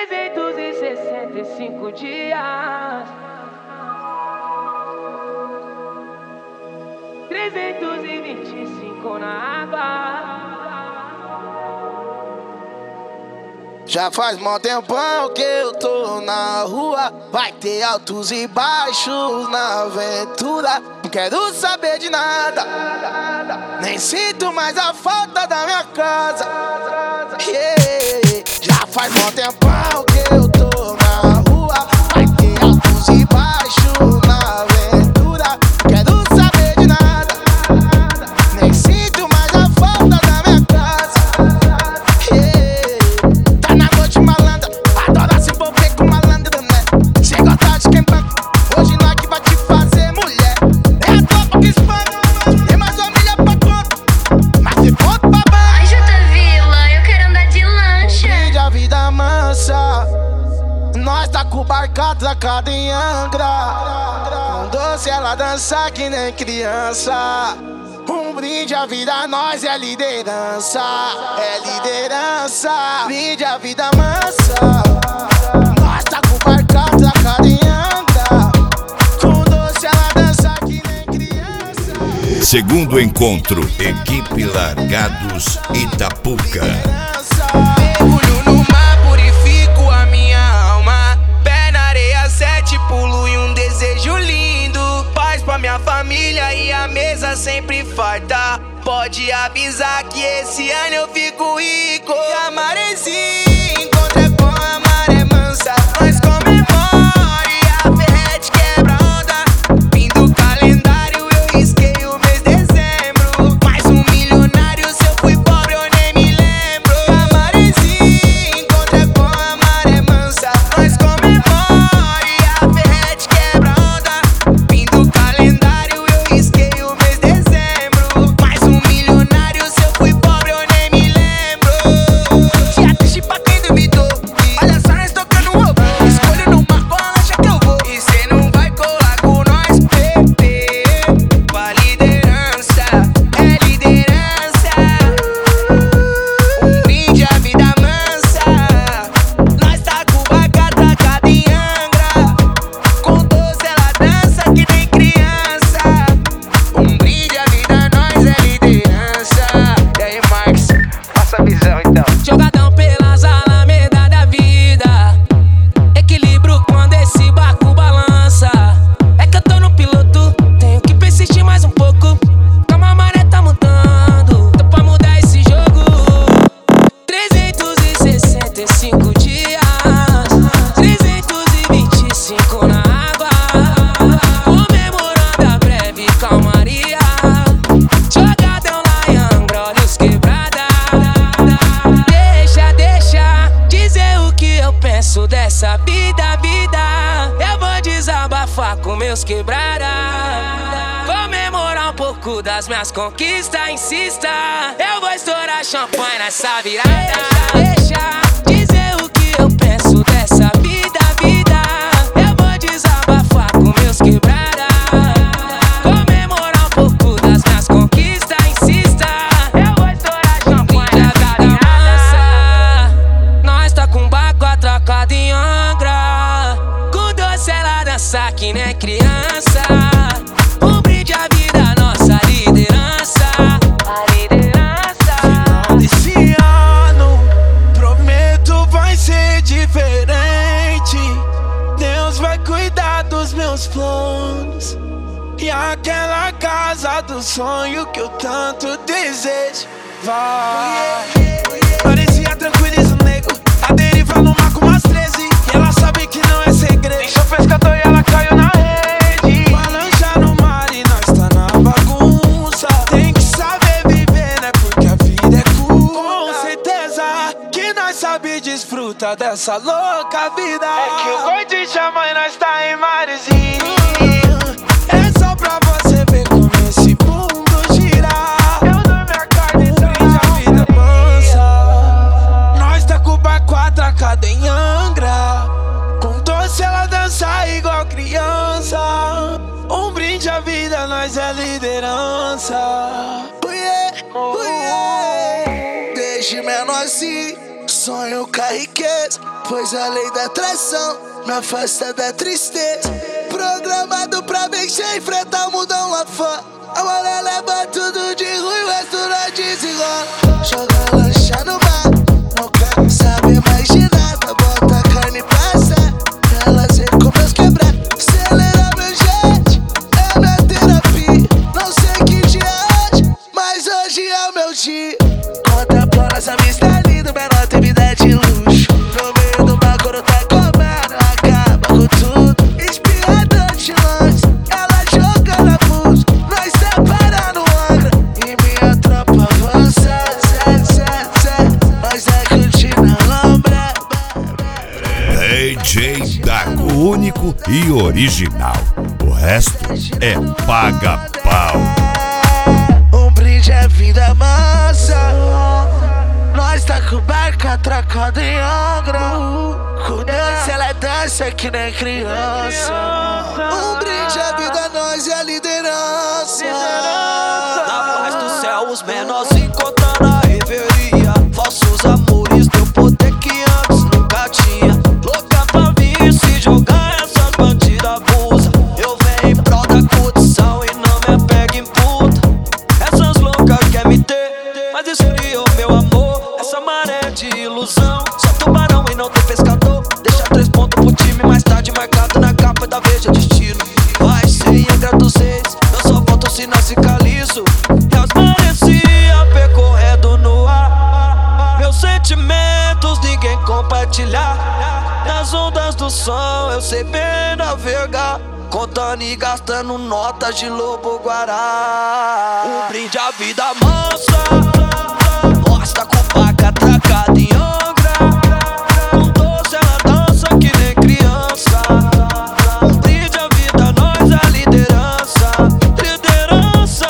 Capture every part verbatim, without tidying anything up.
trezentos e sessenta e cinco dias, trezentos e vinte e cinco na água. Já faz mó tempão que eu tô na rua. Vai ter altos e baixos na aventura. Não quero saber de nada, nem sinto mais a falta da minha casa. Yeah. Já faz mó tempão que eu tô na rua. Vai ter altos e baixos na aventura. Não quero saber de nada, nem sinto mais a falta da minha casa. Yeah. Tá na noite malandra, adora se envolver com malandro, né? Chega a tarde quem banca, hoje nós que vai te fazer mulher. É a tropa que espanta, tem mais família pra conta, mas se for pra banca. Ai, Jota Vila, eu quero andar de lancha. Brinde a vida mansa, nós tá com o barco atracado em Angra. Com doce ela dança que nem criança. Um brinde à vida, nós é liderança, é liderança. Brinde a vida mansa, nós tá com o barco atracado em Angra. Com doce ela dança que nem criança. Segundo encontro, equipe Largados Itapuca. Mergulho no mar, purifico a minha alma. Pé na areia, sete pulo e um desejo lindo. Paz pra minha família e a mesa sempre farta. Pode avisar que esse ano eu fico rico. E a maresia encontra com a maré mansa. Nós comemora e a ferrete quebra onda. Fim do calendário eu risquei o mês de dezembro. Mais um milionário, se eu fui pobre eu nem me lembro. E a maresia encontra com a maré mansa. Nós comemora e a ferrete quebra onda. Fim do calendário eu risquei o mês de dezembro. Mais um milionário, se eu fui pobre eu nem me lembro. Dia triste pra quem duvidou. Olha só nós tocando um robô. Escolho no mar qual lancha que eu vou. E cê não vai colar com nós, bebê. Com a liderança, é liderança. Um brinde à vida mansa. Nós tá com o barco atracado em Angra. Com doce ela dança que nem criança. Um brinde à vida, nós é liderança. E aí, Marcos, passa a visão então. Jogadão pelas alamedas da vida, equilíbrio quando esse barco balança. É que eu tô no piloto, tenho que persistir mais um pouco. Calma, a maré tá mudando, tô pra mudar esse jogo. trezentos e sessenta e cinco dias, trezentos e vinte e cinco na água. Comemorando a breve calmaria. Jogadão lá em Angra, olhos quebrada. Deixa, deixa dizer o que eu penso dessa vida, vida. Eu vou desabafar com meus quebrada. Comemorar um pouco das minhas conquistas, insista. Eu vou estourar champanhe nessa virada. Deixa dizer o que eu penso dessa vida, vida. Eu vou desabafar com meus quebrada. Comemorar um pouco das minhas conquistas, insista. Eu vou estourar champanhe nessa virada. Nós tá com o barco atracado em Angra. Com doce ela dança que nem criança. Um brinde à vida, nossa liderança. A liderança. Esse ano, prometo vai ser diferente. Deus vai cuidar dos meus planos. E aquela casa do sonho que eu tanto desejo vai. Parecia tranquiliza o nego, a deriva no mar com umas treze. E ela sabe que não é segredo. Deixou pescador e ela caiu na rede. Vai lanchar no mar e nós tá na bagunça. Tem que saber viver, né? Porque a vida é curta. Com certeza que nós sabe desfrutar dessa louca vida. É que o gordinho chama e nós tá em maresia. É só pra você ver como esse mundo gira. Eu dou minha carne e brinde a vida mansa. Nós tá com o barco atracado em Angra. Com doce ela dança igual criança. Um brinde à vida, nós é liderança. Oh yeah, oh yeah. Deixe menor assim. sonho com a riqueza, pois a lei da atração me afasta da tristeza. Programado pra vencer e enfrentar o mundão lá fora. A mulher leva tudo de ruim, o resto não desenrola. Joga lancha no mar, não quero saber mais de nada. Bota a carne pra assar, ela sei com meus quebrados. Acelera meu jet, é minha terapia. Não sei que dia é hoje, mas hoje é o meu dia. Contempla nossa vista linda, menor tem vida de luxo. No meio do mar quando tá comendo, acaba com tudo. Espiador de longe, ela jogando abuso. Nós separando Angra e minha tropa avança. Zé, zé, zé, nós é curtindo a lombra. D J Dago, único e original. O resto é paga-pau. Um brinde é vida mansa. Nós tá com barca atracada em Angra. Com dança ela dança que nem criança. Um brinde é vida, nós é a liderança. Na paz do céu os menores encontrando a reveria. Falsos amores teu poder que antes nunca tinha. Louca pra vir se jogar essas bandidas abusa. Eu venho em prol da curtição e não me apego em puta. Essas loucas querem me ter, mas esfriou meu amor. Essa maré de ilusão, só tubarão e não tem pescador. Deixa três pontos pro time, mais tarde marcado na capa da Veja Destino. Vai ser em Angra dos Reis, eu só falta o sinal cicalizo. E as parecia percorrendo no ar. Meus sentimentos ninguém compartilhar. Nas ondas do som eu sei bem navegar, contando e gastando notas de lobo guará. Um brinde à vida mansa. Nós tá com faca atracada em Angra. Com doce ela dança que nem criança. Um brinde à vida, nós é a liderança. Liderança.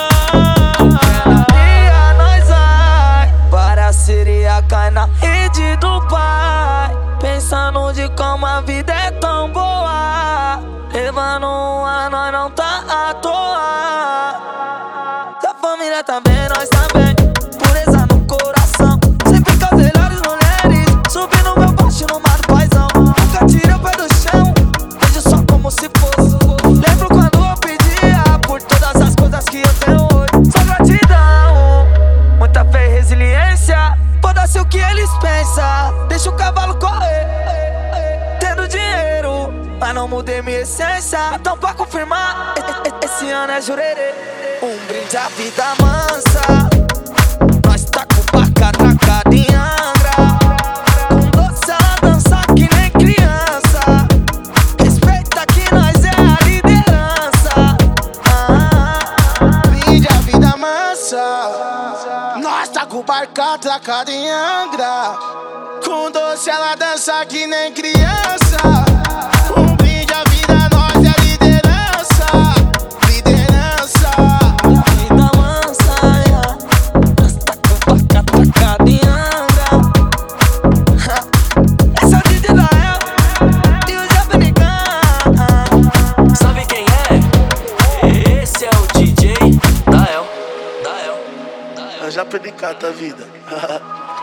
Dia nós vai para a sereia, cai na rede do pai. Pensando de como a vida é tão boa. Levando um ar, nós não tá à toa. Se a família tá bem, nós também. Pureza no coração, sempre com as melhores mulheres. Subi no meu baixo no mar do paizão. Nunca tirei o pé do chão, vejo só como se fosse. Lembro quando eu pedia por todas as coisas que eu tenho hoje. Só gratidão, muita fé e resiliência. Foda-se o que eles pensam, deixa o cavalo correr. Tendo dinheiro, mas não mudei minha essência. Então pra confirmar, esse ano é jurerê. Um brinde à vida mansa. Nós tá com barca atracada em Angra. Com doce ela dança que nem criança. Respeita que nós é a liderança. ah, Brinde a vida mansa. Nós tá com barca atracada em Angra. Com doce ela dança que nem criança. Um brinde a vida, nós é a liderança. Liderança. Vida mansa, yeah. Nós tá com barca atracada em Angra. Esse é o D J Dael e o Jeff Nigan. Sabe quem é? Esse é o D J Dael. Dael. Dael. Eu já perdi cada vida.